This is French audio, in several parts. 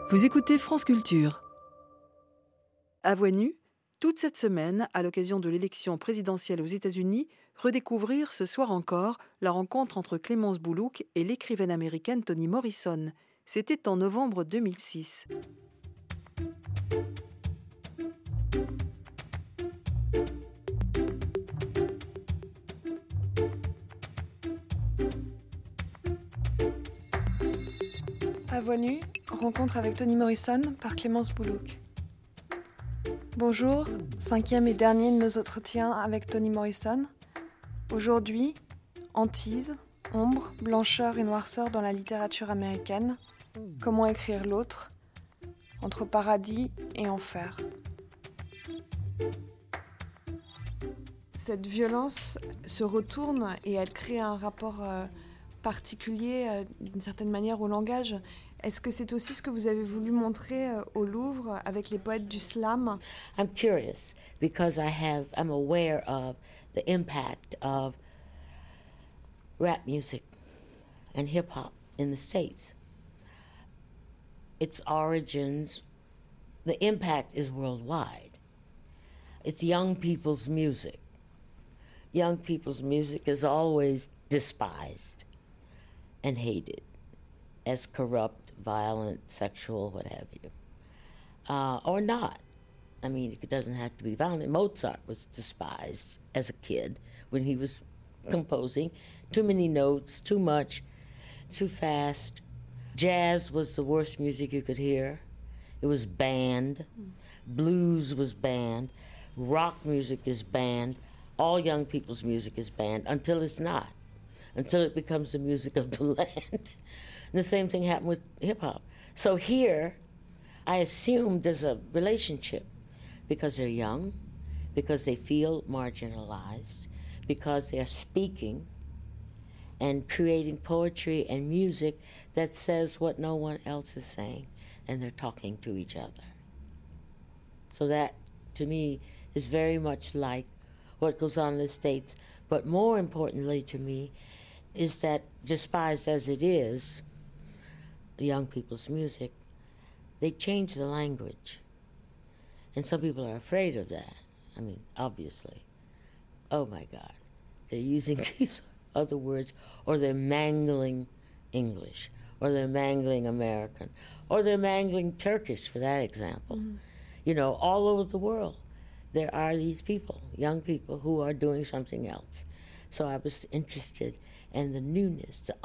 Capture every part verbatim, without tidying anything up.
Vous écoutez France Culture. À Voix nue, toute cette semaine, à l'occasion de l'élection présidentielle aux États-Unis, redécouvrir ce soir encore la rencontre entre Clémence Boulouk et l'écrivaine américaine Toni Morrison. C'était en novembre deux mille six. À Voix nue, rencontre avec Toni Morrison par Clémence Boulouk. Bonjour, cinquième et dernier de nos entretiens avec Toni Morrison. Aujourd'hui, hantise, ombre, blancheur et noirceur dans la littérature américaine. Comment écrire l'autre, entre paradis et enfer. Cette violence se retourne et elle crée un rapport euh, particulier euh, d'une certaine manière au langage. Est-ce que c'est aussi ce que vous avez voulu montrer euh, au Louvre avec les poètes du slam? I'm curious because I have I'm aware of the impact of rap music and hip hop in the States. Its origins, the impact is worldwide. It's young people's music. Young people's music is always despised and hated as corrupt, violent, sexual, what have you. Uh, or not. I mean, it doesn't have to be violent. Mozart was despised as a kid when he was composing. Too many notes, too much, too fast. Jazz was the worst music you could hear. It was banned. Blues was banned. Rock music is banned. All young people's music is banned until it's not, until it becomes the music of the land. And the same thing happened with hip-hop. So here, I assume there's a relationship because they're young, because they feel marginalized, because they're speaking and creating poetry and music that says what no one else is saying, and they're talking to each other. So that, to me, is very much like what goes on in the States. But more importantly to me is that, despised as it is, young people's music, they change the language. And some people are afraid of that. I mean, obviously. Oh my God. They're using these other words, or they're mangling English, or they're mangling American, or they're mangling Turkish, for that example. Mm-hmm. You know, all over the world, there are these people, young people, who are doing something else. So I was interested in the newness, the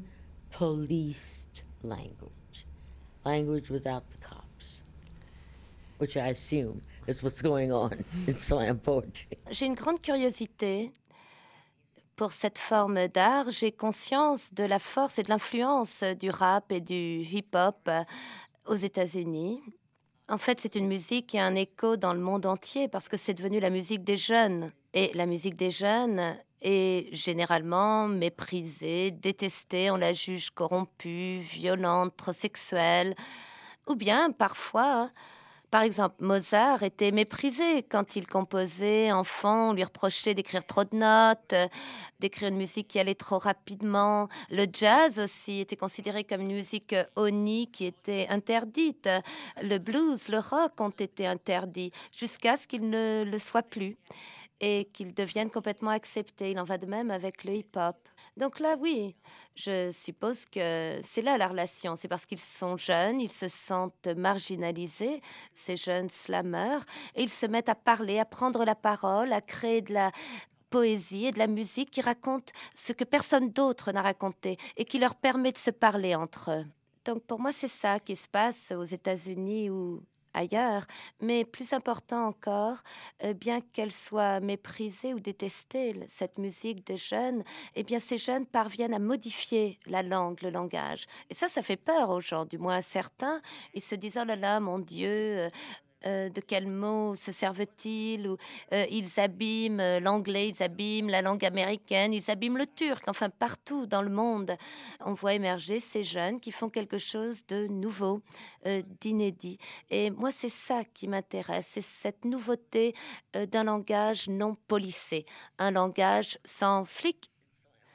unpoliced language, language without the cops, which I assume is what's going on in slam poetry. J'ai une grande curiosité pour cette forme d'art. J'ai conscience de la force et de l'influence du rap et du hip-hop aux États-Unis. En fait, c'est une musique qui a un écho dans le monde entier parce que c'est devenu la musique des jeunes. Et la musique des jeunes est généralement méprisée, détestée. On la juge corrompue, violente, trop sexuelle. Ou bien, parfois, par exemple, Mozart était méprisé quand il composait enfant. On lui reprochait d'écrire trop de notes, d'écrire une musique qui allait trop rapidement. Le jazz aussi était considéré comme une musique honnie qui était interdite. Le blues, le rock ont été interdits jusqu'à ce qu'ils ne le soient plus et qu'ils deviennent complètement acceptés. Il en va de même avec le hip-hop. Donc là, oui, je suppose que c'est là la relation. C'est parce qu'ils sont jeunes, ils se sentent marginalisés, ces jeunes slameurs, et ils se mettent à parler, à prendre la parole, à créer de la poésie et de la musique qui raconte ce que personne d'autre n'a raconté et qui leur permet de se parler entre eux. Donc pour moi, c'est ça qui se passe aux États-Unis ou ailleurs, mais plus important encore, euh, bien qu'elle soit méprisée ou détestée, cette musique des jeunes, eh bien ces jeunes parviennent à modifier la langue, le langage. Et ça, ça fait peur aux gens, du moins à certains. Ils se disent, oh là là, mon Dieu, euh, Euh, de quels mots se servent-ils ou, euh, ils abîment euh, l'anglais, ils abîment la langue américaine, ils abîment le turc. Enfin, partout dans le monde, on voit émerger ces jeunes qui font quelque chose de nouveau, euh, d'inédit. Et moi, c'est ça qui m'intéresse, c'est cette nouveauté euh, d'un langage non policé, un langage sans flic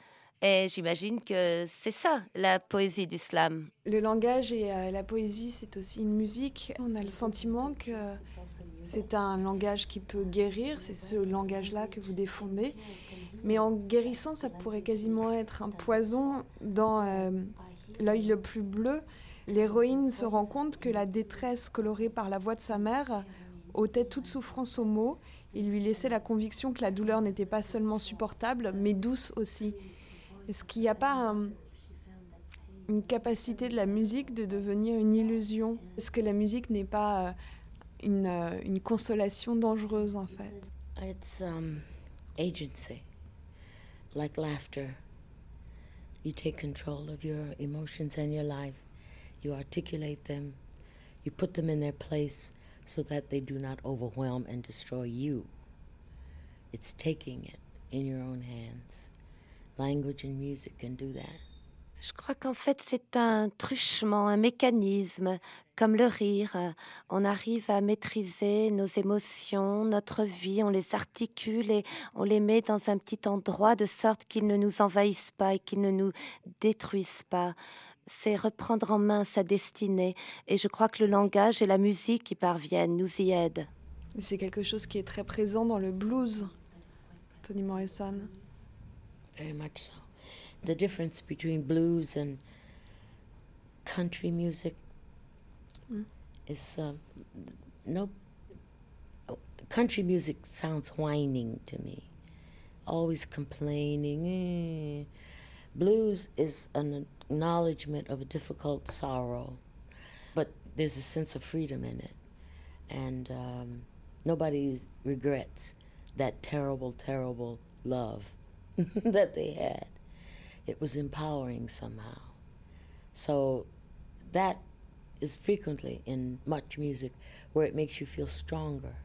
Et j'imagine que c'est ça, la poésie du slam. Le langage et euh, la poésie, c'est aussi une musique. On a le sentiment que c'est un langage qui peut guérir, c'est ce langage-là que vous défendez. Mais en guérissant, ça pourrait quasiment être un poison dans euh, l'œil le plus bleu. L'héroïne se rend compte que la détresse colorée par la voix de sa mère ôtait toute souffrance aux mots et lui laissait la conviction que la douleur n'était pas seulement supportable, mais douce aussi. Est-ce qu'il n'y a pas un, une capacité de la musique de devenir une illusion? Est-ce que la musique n'est pas euh, une, euh, une consolation dangereuse, en fait? It's um, agency, like laughter. You take control of your emotions and your life. You articulate them. You put them in their place so that they do not overwhelm and destroy you. It's taking it in your own hands. Language and music can do that. Je crois qu'en fait, c'est un truchement, un mécanisme, comme le rire. On arrive à maîtriser nos émotions, notre vie, on les articule et on les met dans un petit endroit de sorte qu'ils ne nous envahissent pas et qu'ils ne nous détruisent pas. C'est reprendre en main sa destinée. Et je crois que le langage et la musique qui parviennent nous y aident. C'est quelque chose qui est très présent dans le blues, Toni Morrison. Very much so. The difference between blues and country music mm. is uh, no. Oh, country music sounds whining to me, always complaining. Eh. Blues is an acknowledgement of a difficult sorrow, but there's a sense of freedom in it, and um, nobody regrets that terrible, terrible love that they had. It was empowering somehow. So that is frequently in much music where it makes you feel stronger,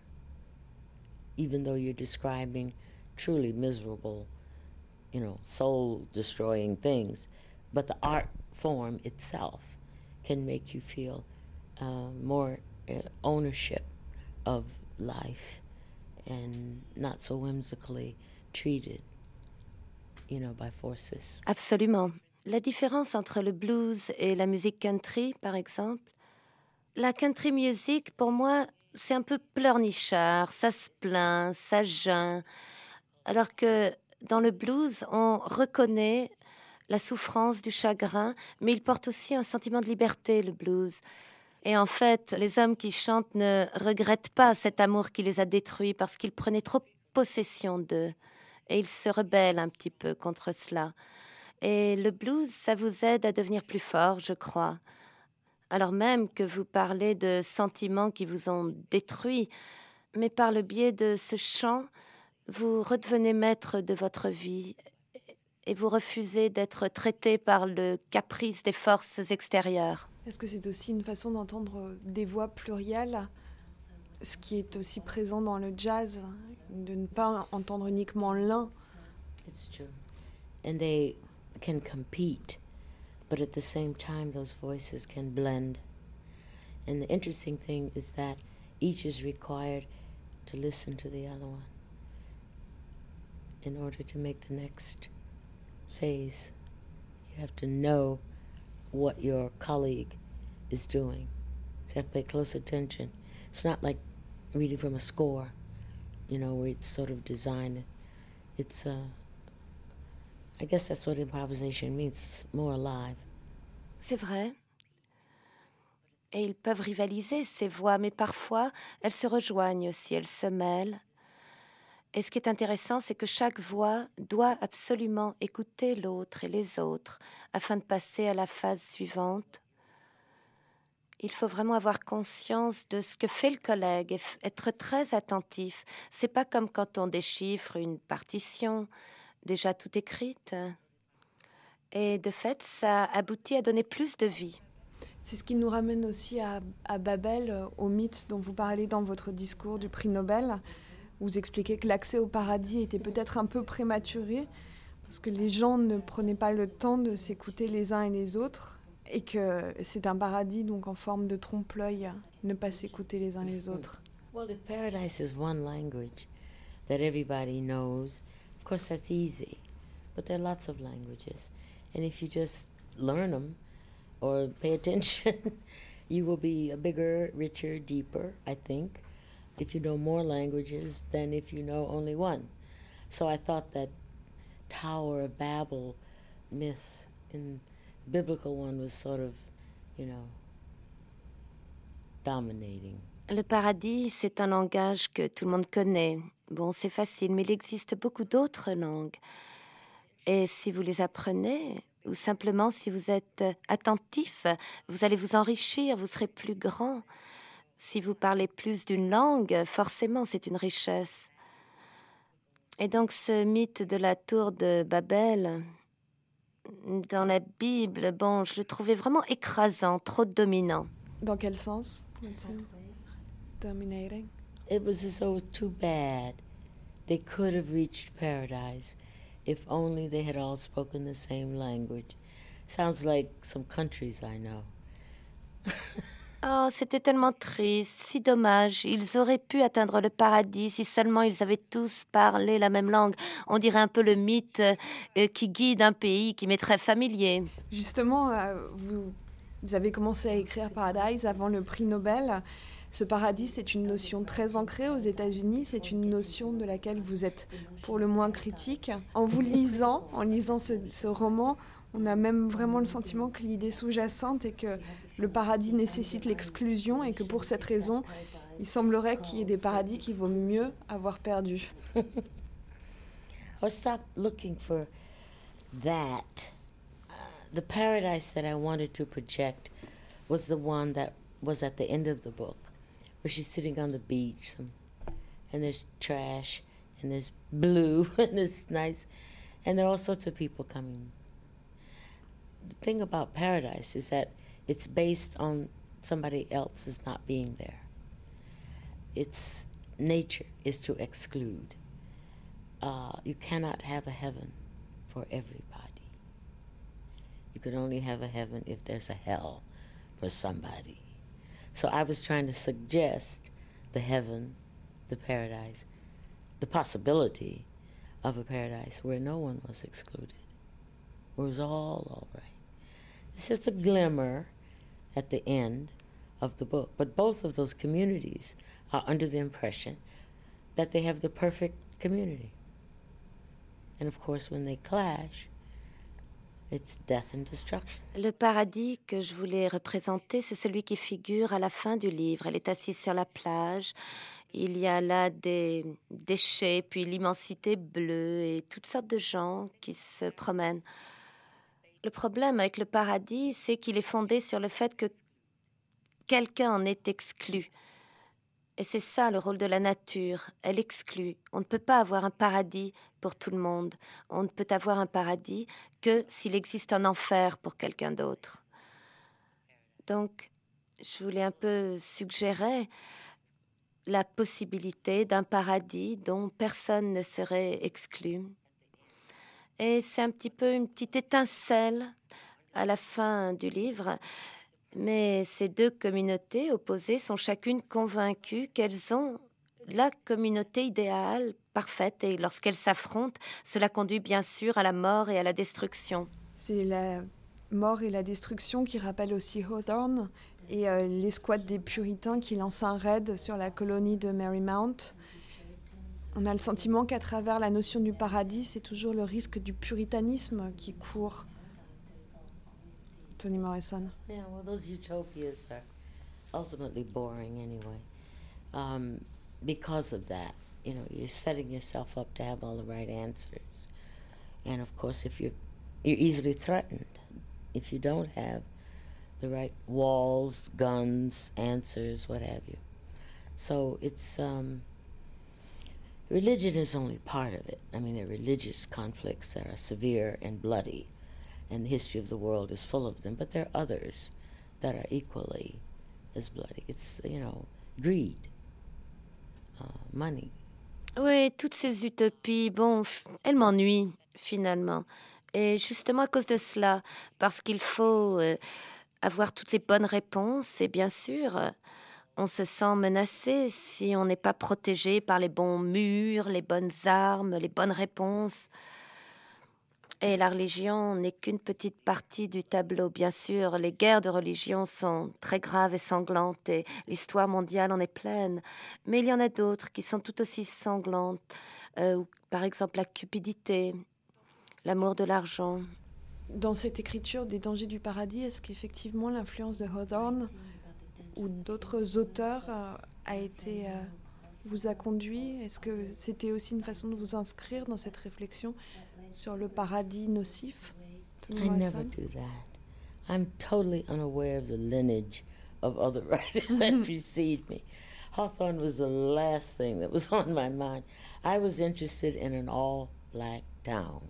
even though you're describing truly miserable, you know, soul-destroying things. But the art form itself can make you feel uh, more uh, ownership of life and not so whimsically treated. You know, by forces. Absolument. La différence entre le blues et la musique country, par exemple, la country music, pour moi, c'est un peu pleurnichard, ça se plaint, ça geint, alors que dans le blues, on reconnaît la souffrance du chagrin, mais il porte aussi un sentiment de liberté, le blues. Et en fait, les hommes qui chantent ne regrettent pas cet amour qui les a détruits parce qu'ils prenaient trop possession d'eux. Et ils se rebellent un petit peu contre cela. Et le blues, ça vous aide à devenir plus fort, je crois. Alors même que vous parlez de sentiments qui vous ont détruit, mais par le biais de ce chant, vous redevenez maître de votre vie et vous refusez d'être traité par le caprice des forces extérieures. Est-ce que c'est aussi une façon d'entendre des voix plurielles, ce qui est aussi présent dans le jazz, de ne pas entendre uniquement l'un? It's true. And they can compete, but at the same time those voices can blend. And the interesting thing is that each is required to listen to the other one in order to make the next phase. You have to know what your colleague is doing. So you have to pay close attention. It's not like reading from a score, you know, where it's sort of designed. It's, uh, I guess that's what improvisation means, it's more alive. C'est vrai. Et ils peuvent rivaliser, ces voix, mais parfois, elles se rejoignent aussi, elles se mêlent. Et ce qui est intéressant, c'est que chaque voix doit absolument écouter l'autre et les autres afin de passer à la phase suivante. Il faut vraiment avoir conscience de ce que fait le collègue et être très attentif. C'est pas comme quand on déchiffre une partition déjà toute écrite. Et de fait, ça aboutit à donner plus de vie. C'est ce qui nous ramène aussi à, à Babel, au mythe dont vous parlez dans votre discours du prix Nobel. Vous expliquez que l'accès au paradis était peut-être un peu prématuré parce que les gens ne prenaient pas le temps de s'écouter les uns et les autres et que c'est un paradis donc en forme de trompe-l'œil, ne pas s'écouter les uns les autres. Well, if paradise is one language that everybody knows, of course that's easy. But there are lots of languages. And if you just learn them or pay attention, you will be a bigger, richer, deeper, I think, if you know more languages than if you know only one. So I thought that Tower of Babel myth in biblical one was sort of, you know, dominating. Le paradis, c'est un langage que tout le monde connaît. Bon, c'est facile, mais il existe beaucoup d'autres langues. Et si vous les apprenez, ou simplement si vous êtes attentif, vous allez vous enrichir, vous serez plus grand. Si vous parlez plus d'une langue, forcément, c'est une richesse. Et donc, ce mythe de la tour de Babel, dans la Bible, bon, je le trouvais vraiment écrasant, trop dominant. Dans quel sens? Dominating. It was as though it was too bad. They could have reached paradise if only they had all spoken the same language. Sounds like some countries I know. Oh, c'était tellement triste, si dommage. Ils auraient pu atteindre le paradis si seulement ils avaient tous parlé la même langue. On dirait un peu le mythe euh, qui guide un pays qui m'est très familier. Justement, euh, vous, vous avez commencé à écrire Paradise avant le prix Nobel. Ce paradis, c'est une notion très ancrée aux États-Unis. C'est une notion de laquelle vous êtes pour le moins critique. En vous lisant, en lisant ce, ce roman, on a même vraiment le sentiment que l'idée sous-jacente est que le paradis nécessite l'exclusion et que pour cette raison, il semblerait qu'il y ait des paradis qu'il vaut mieux avoir perdus. Or stop looking for that. Uh, the paradise that I wanted to project was the one that was at the end of the book, where she's sitting on the beach and, and there's trash and there's blue and it's nice and there are all sorts of people coming. The thing about paradise is that it's based on somebody else's not being there. Its nature is to exclude. Uh, you cannot have a heaven for everybody. You can only have a heaven if there's a hell for somebody. So I was trying to suggest the heaven, the paradise, the possibility of a paradise where no one was excluded, where it was all all right. It's just a glimmer at the end of the book. But both of those communities are under the impression that they have the perfect community. And of course, when they clash, it's death and destruction. Le paradis que je voulais représenter, c'est celui qui figure à la fin du livre. Elle est assise sur la plage. Il y a là des déchets, puis l'immensité bleue et toutes sortes de gens qui se promènent. Le problème avec le paradis, c'est qu'il est fondé sur le fait que quelqu'un en est exclu. Et c'est ça le rôle de la nature, elle exclut. On ne peut pas avoir un paradis pour tout le monde. On ne peut avoir un paradis que s'il existe un enfer pour quelqu'un d'autre. Donc, je voulais un peu suggérer la possibilité d'un paradis dont personne ne serait exclu. Et c'est un petit peu une petite étincelle à la fin du livre. Mais ces deux communautés opposées sont chacune convaincues qu'elles ont la communauté idéale, parfaite. Et lorsqu'elles s'affrontent, cela conduit bien sûr à la mort et à la destruction. C'est la mort et la destruction qui rappellent aussi Hawthorne et euh, l'escouade des puritains qui lancent un raid sur la colonie de Marymount. On a le sentiment qu'à travers la notion du paradis, c'est toujours le risque du puritanisme qui court. Toni Morrison. Yeah, well, those utopias are ultimately boring anyway. Um, because of that, you know, you're setting yourself up to have all the right answers. And of course, if you're, you're easily threatened, if you don't have the right walls, guns, answers, what have you. So it's... Um, Religion is only part of it. I mean, there are religious conflicts that are severe and bloody, and the history of the world is full of them, but there are others that are equally as bloody. It's, you know, greed, uh, money. Oui, toutes ces utopies, bon, elles m'ennuient, finalement. Et justement à cause de cela, parce qu'il faut euh, avoir toutes les bonnes réponses, et bien sûr... Euh, on se sent menacé si on n'est pas protégé par les bons murs, les bonnes armes, les bonnes réponses. Et la religion n'est qu'une petite partie du tableau. Bien sûr, les guerres de religion sont très graves et sanglantes et l'histoire mondiale en est pleine. Mais il y en a d'autres qui sont tout aussi sanglantes. Euh, ou, par exemple, la cupidité, l'amour de l'argent. Dans cette écriture des dangers du paradis, est-ce qu'effectivement l'influence de Hawthorne ou d'autres auteurs euh, a été, euh, vous a conduit? Est-ce que c'était aussi une façon de vous inscrire dans cette réflexion sur le paradis nocif? I never do that. I'm totally unaware of the lineage of other writers that precede me. Hawthorne was the last thing that was on my mind. I was interested in an all-black town,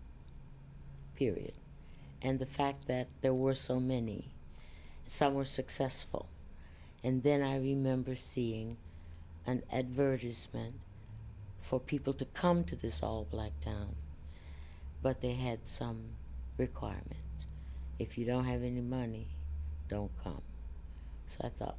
period. And the fact that there were so many. Some were successful. And then I remember seeing an advertisement for people to come to this all-black town. But they had some requirements. If you don't have any money, don't come. So I thought,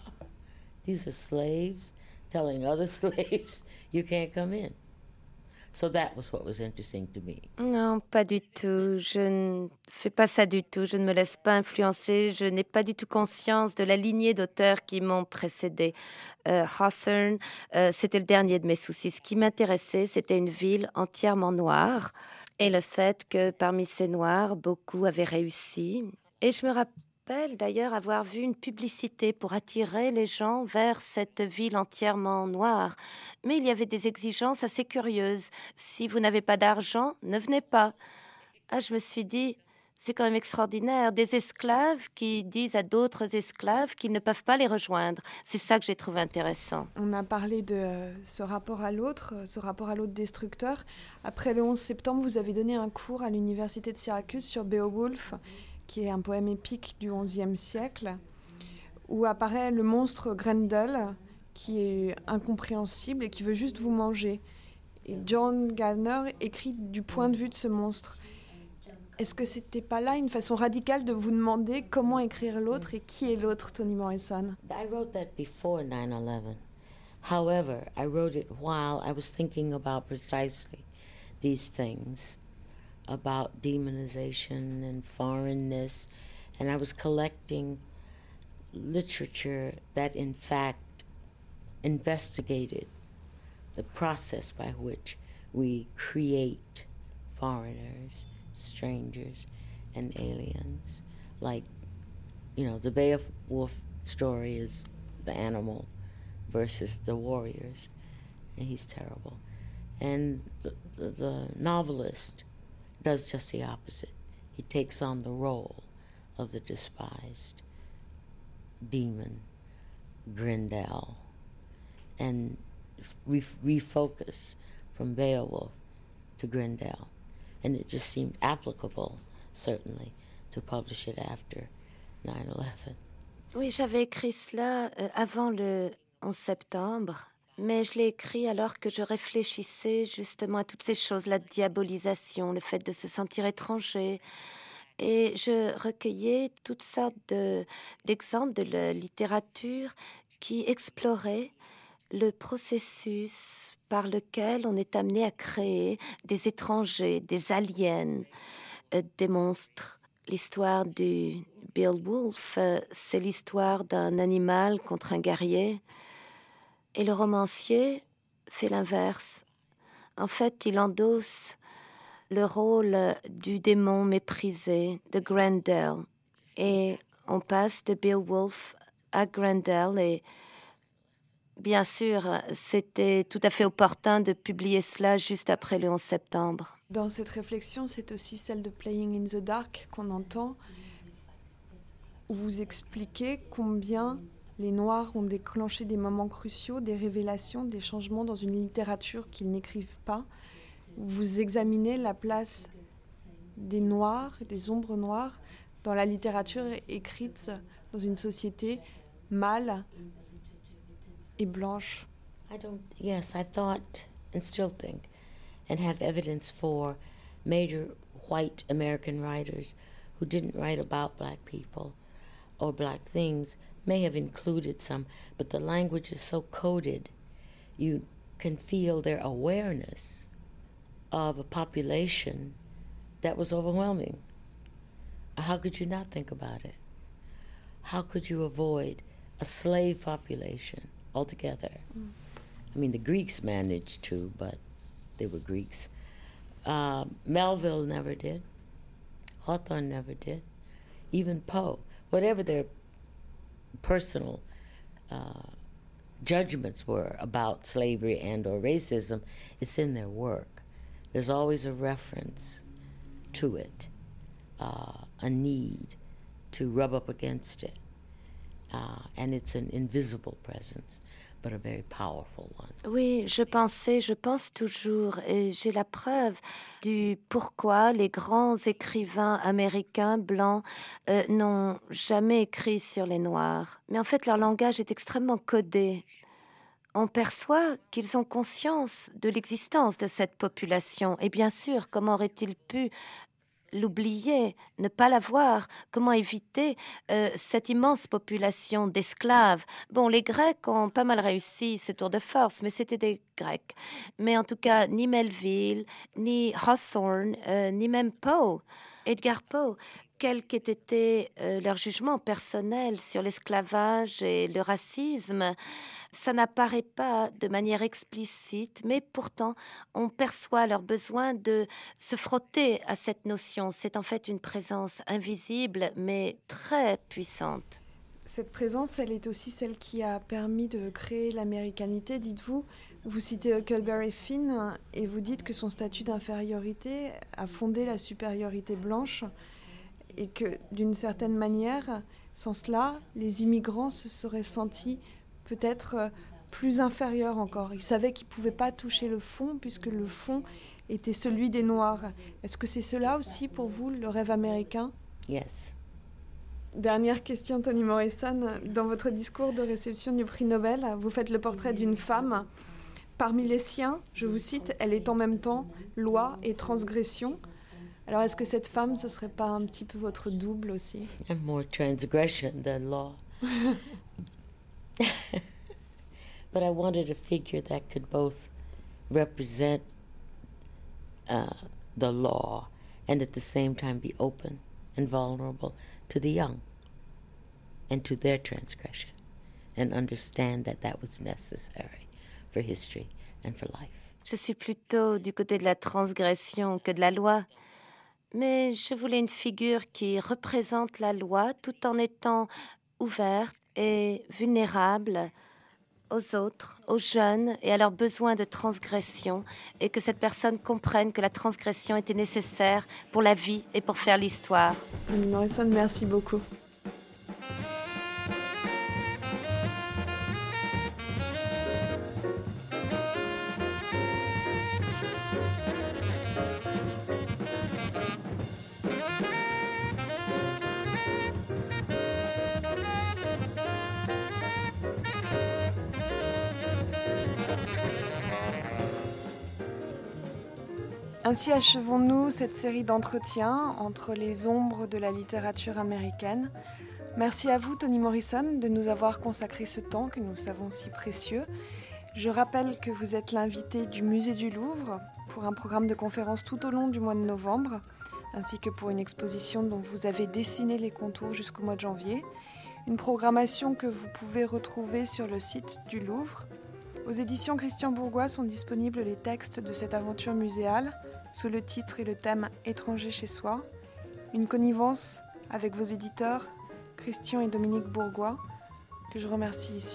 these are slaves telling other slaves you can't come in. So that was what was interesting to me. Non, pas du tout. Je ne fais pas ça du tout. Je ne me laisse pas influencer. Je n'ai pas du tout conscience de la lignée d'auteurs qui m'ont précédé. Euh, Hawthorne, euh, c'était le dernier de mes soucis. Ce qui m'intéressait, c'était une ville entièrement noire et le fait que parmi ces noirs, beaucoup avaient réussi. Et je me rappelle d'ailleurs avoir vu une publicité pour attirer les gens vers cette ville entièrement noire. Mais il y avait des exigences assez curieuses. Si vous n'avez pas d'argent, ne venez pas. Ah, je me suis dit, c'est quand même extraordinaire. Des esclaves qui disent à d'autres esclaves qu'ils ne peuvent pas les rejoindre. C'est ça que j'ai trouvé intéressant. On a parlé de ce rapport à l'autre, ce rapport à l'autre destructeur. Après le onze septembre, vous avez donné un cours à l'université de Syracuse sur Beowulf, qui est un poème épique du onzième siècle, où apparaît le monstre Grendel, qui est incompréhensible et qui veut juste vous manger. Et John Gardner écrit du point de vue de ce monstre. Est-ce que c'était pas là une façon radicale de vous demander comment écrire l'autre et qui est l'autre, Toni Morrison? I wrote that before nine eleven. However, I wrote it while I was thinking about precisely these things, about demonization and foreignness, and I was collecting literature that in fact investigated the process by which we create foreigners, strangers, and aliens. Like, you know, the Beowulf story is the animal versus the warriors, and he's terrible. And the, the, the novelist does just the opposite. He takes on the role of the despised demon, Grendel, and re- refocus from Beowulf to Grendel. And it just seemed applicable, certainly, to publish it after nine eleven. Oui, j'avais écrit cela euh, avant le onze septembre, mais je l'ai écrit alors que je réfléchissais justement à toutes ces choses, la diabolisation, le fait de se sentir étranger. Et je recueillais toutes sortes de, d'exemples de la littérature qui exploraient le processus par lequel on est amené à créer des étrangers, des aliens, euh, des monstres. L'histoire du Beowulf, euh, c'est l'histoire d'un animal contre un guerrier. Et le romancier fait l'inverse. En fait, il endosse le rôle du démon méprisé, de Grendel. Et on passe de Beowulf à Grendel. Et bien sûr, c'était tout à fait opportun de publier cela juste après le onze septembre. Dans cette réflexion, c'est aussi celle de Playing in the Dark qu'on entend, où vous expliquez combien les Noirs ont déclenché des moments cruciaux, des révélations, des changements dans une littérature qu'ils n'écrivent pas. Vous examinez la place des Noirs, des ombres noires, dans la littérature écrite dans une société mâle et blanche. I don't, yes, I thought and still think and have evidence for major white American writers who didn't write about black people or black things, may have included some, but the language is so coded, you can feel their awareness of a population that was overwhelming. How could you not think about it? How could you avoid a slave population altogether? Mm. I mean, the Greeks managed to, but they were Greeks. Uh, Melville never did. Hawthorne never did. Even Poe, whatever their personal uh, judgments were about slavery and or racism, it's in their work. There's always a reference to it, uh, a need to rub up against it. Uh, and it's an invisible presence, but a very powerful one. Oui, je pensais, je pense toujours, et j'ai la preuve du pourquoi les grands écrivains américains blancs euh, n'ont jamais écrit sur les Noirs. Mais en fait, leur langage est extrêmement codé. On perçoit qu'ils ont conscience de l'existence de cette population. Et bien sûr, comment auraient-ils pu l'oublier, ne pas la voir? Comment éviter euh, cette immense population d'esclaves? Bon, les Grecs ont pas mal réussi ce tour de force, mais c'était des Grecs. Mais en tout cas, ni Melville, ni Hawthorne, euh, ni même Poe, Edgar Poe, quel qu'ait été euh, leur jugement personnel sur l'esclavage et le racisme, ça n'apparaît pas de manière explicite, mais pourtant, on perçoit leur besoin de se frotter à cette notion. C'est en fait une présence invisible, mais très puissante. Cette présence, elle est aussi celle qui a permis de créer l'américanité, dites-vous. Vous citez Huckleberry Finn et vous dites que son statut d'infériorité a fondé la supériorité blanche et que, d'une certaine manière, sans cela, les immigrants se seraient sentis peut-être plus inférieurs encore. Ils savaient qu'ils ne pouvaient pas toucher le fond puisque le fond était celui des Noirs. Est-ce que c'est cela aussi pour vous, le rêve américain? Yes. Dernière question, Toni Morrison. Dans votre discours de réception du prix Nobel, vous faites le portrait d'une femme. Parmi les siens, je vous cite, elle est en même temps loi et transgression. Alors, est-ce que cette femme, ce ne serait pas un petit peu votre double aussi? And more transgression than law. But I wanted a figure that could both represent uh, the law and at the same time be open and vulnerable to the young and to their transgression and understand that that was necessary for history and for life. Je suis plutôt du côté de la transgression que de la loi. Mais je voulais une figure qui représente la loi tout en étant ouverte et vulnérable aux autres, aux jeunes et à leurs besoins de transgression, et que cette personne comprenne que la transgression était nécessaire pour la vie et pour faire l'histoire. Morrison, merci beaucoup. Ainsi achevons-nous cette série d'entretiens entre les ombres de la littérature américaine. Merci à vous, Toni Morrison, de nous avoir consacré ce temps que nous savons si précieux. Je rappelle que vous êtes l'invité du Musée du Louvre pour un programme de conférences tout au long du mois de novembre, ainsi que pour une exposition dont vous avez dessiné les contours jusqu'au mois de janvier. Une programmation que vous pouvez retrouver sur le site du Louvre. Aux éditions Christian Bourgois sont disponibles les textes de cette aventure muséale, sous le titre et le thème « Étranger chez soi », une connivence avec vos éditeurs, Christian et Dominique Bourgois, que je remercie ici.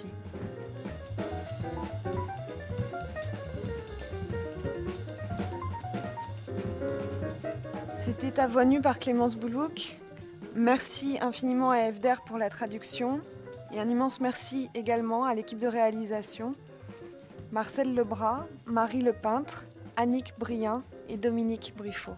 C'était À Voix nue par Clémence Boulouk. Merci infiniment à F D R pour la traduction et un immense merci également à l'équipe de réalisation, Marcel Lebras, Marie Lepeintre, Annick Brien et Dominique Briffaut.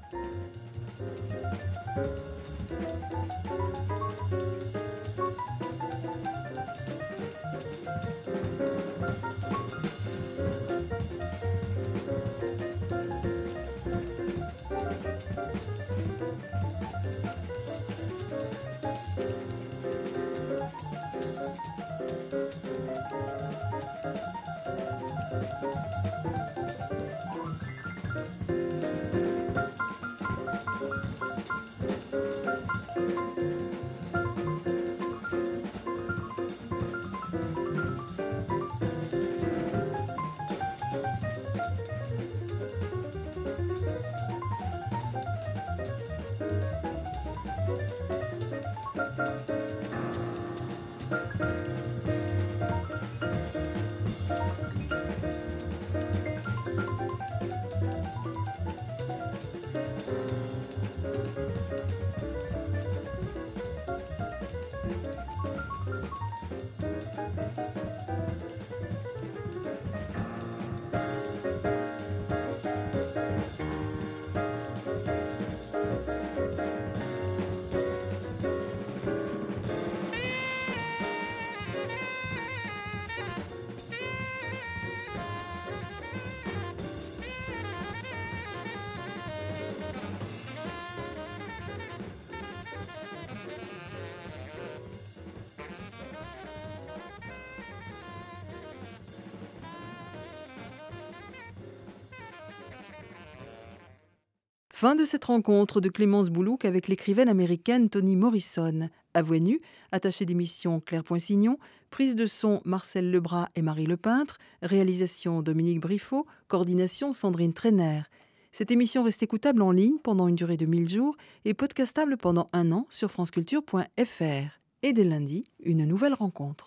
Fin de cette rencontre de Clémence Boulouc avec l'écrivaine américaine Toni Morrison. À Voix nue, attachée d'émission Claire Poinsignon, prise de son Marcel Lebras et Marie Lepeintre, réalisation Dominique Briffaut, coordination Sandrine Trainer. Cette émission reste écoutable en ligne pendant une durée de mille jours et podcastable pendant un an sur franceculture point f r. Et dès lundi, une nouvelle rencontre.